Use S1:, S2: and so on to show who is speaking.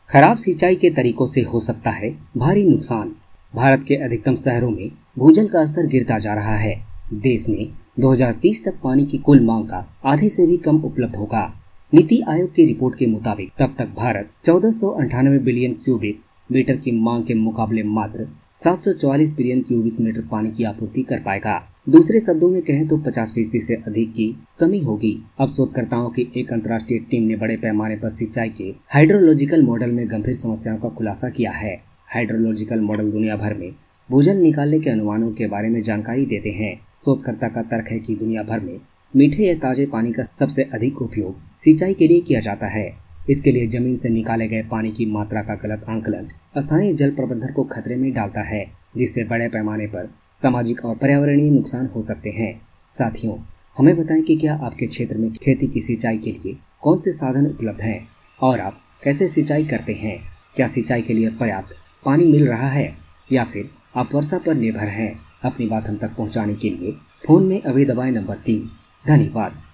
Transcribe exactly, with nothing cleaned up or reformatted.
S1: खराब सिंचाई के तरीकों से हो सकता है भारी नुकसान। भारत के अधिकतम शहरों में भूजल का स्तर गिरता जा रहा है। देश में दो हज़ार तीस तक पानी की कुल मांग का आधे से भी कम उपलब्ध होगा। नीति आयोग की रिपोर्ट के मुताबिक तब तक भारत चौदह सौ अंठानवे बिलियन क्यूबिक मीटर की मांग के मुकाबले मात्र सात सौ चौवालीस बिलियन क्यूबिक मीटर पानी की आपूर्ति कर पाएगा। दूसरे शब्दों में कहें तो पचास फीसदी से अधिक की कमी होगी। अब शोधकर्ताओं की एक अंतर्राष्ट्रीय टीम ने बड़े पैमाने पर सिंचाई के हाइड्रोलॉजिकल मॉडल में गंभीर समस्याओं का खुलासा किया है। हाइड्रोलॉजिकल मॉडल दुनिया भर में भूजल निकालने के अनुमानों के बारे में जानकारी देते हैं। शोधकर्ता का तर्क है कि दुनिया भर में मीठे या ताजे पानी का सबसे अधिक उपयोग सिंचाई के लिए किया जाता है। इसके लिए जमीन से निकाले गए पानी की मात्रा का गलत आंकलन स्थानीय जल प्रबंधन को खतरे में डालता है, जिससे बड़े पैमाने पर सामाजिक और पर्यावरणीय नुकसान हो सकते हैं। साथियों, हमें बताएं कि क्या आपके क्षेत्र में खेती की सिंचाई के लिए कौन से साधन उपलब्ध हैं और आप कैसे सिंचाई करते हैं। क्या सिंचाई के लिए पर्याप्त पानी मिल रहा है या फिर आप वर्षा पर निर्भर हैं। अपनी बात हम तक पहुंचाने के लिए फोन में अभी दबाएं नंबर तीन। धन्यवाद।